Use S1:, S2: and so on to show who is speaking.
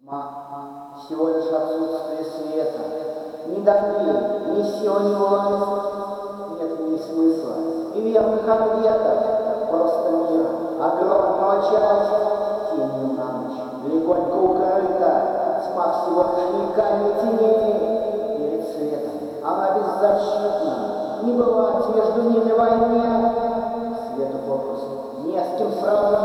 S1: Всего лишь отсутствие света. Ни дождей, ни сил, ни власти. Нет в ней смысла и верных ответов. Просто мира, огромного части. Тенью на ночь, легонько укрыта. Тьма всего лишь веками теней. Перед светом она беззащитна. Не бывать между ними войне. Свету попросту не с кем сражаться.